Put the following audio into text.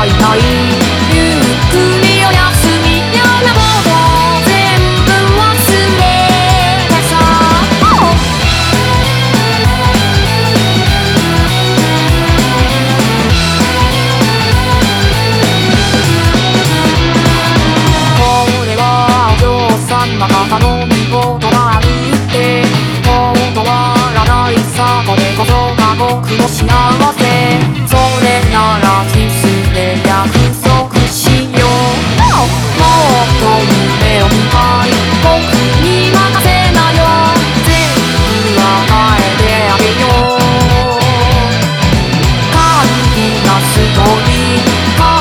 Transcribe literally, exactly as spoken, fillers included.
いない。ゆっくりおやすみやなこと全部忘れてさ、これはお嬢さんの方の見事が歩いて、もう止まらないさ、これこそが僕の幸せ。それならキスで約束しよう。もっと夢を見たい、僕に任せなよ。全部与えてあげよう。簡単なストーリー